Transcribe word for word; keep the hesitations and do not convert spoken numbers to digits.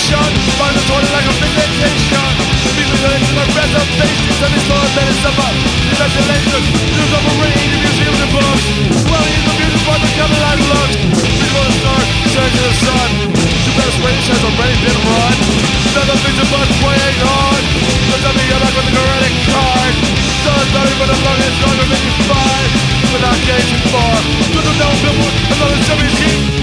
nation. Find the toilet like a vegetation. People go into the reservations and it's all that is about. Imagination, news of a rain, the museums and books. Well, in the music, what the cover line looks. People start turning to the sun. Two best ways has already been run. Nothing things about playing hard. But tell me you're back with the credit card. So it's better but as long as it's longer than you find. But not getting too far. Look at down, Billboard, another seventeen.